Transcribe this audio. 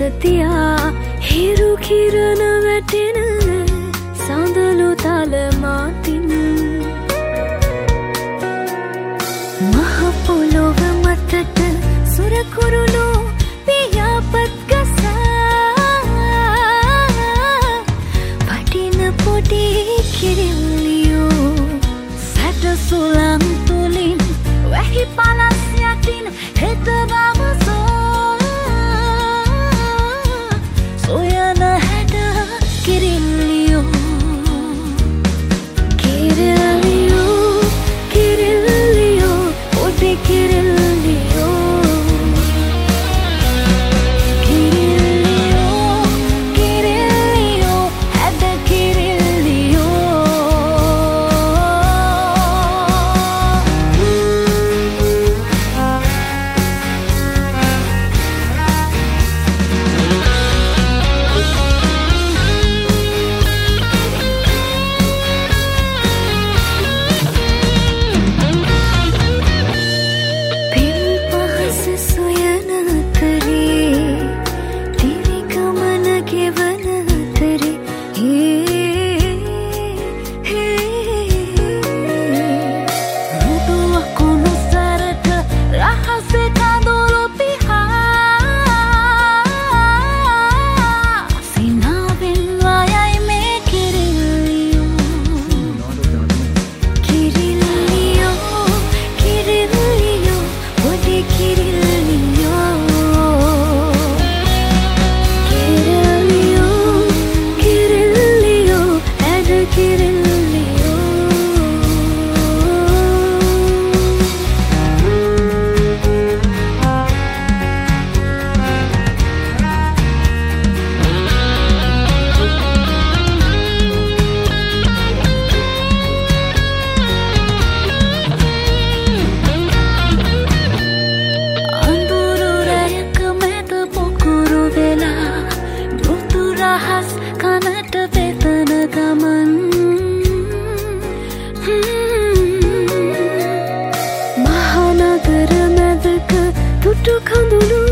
තියා හිරු කිරණ වැටෙන සඳලු තල මාතින් මහ පොළොව මතට සුර කුරුළු පියාපත් ගසා පටින පොඩි කිරිල්ලියෝ සැට සුළං තුලින් වැහි පලස් යටින් හෙත බවසෝ සොයන හැඩ කිරිල්ලියෝ කිරිල්ලියෝ කිරිල්ලියෝ පොඩි කිරිල්ලියෝ කිරිල්ලියෝ කිරිල්ලියෝ හැඩ කිරිල්ලියෝ මහනගර මැදක තුටු කඳුළු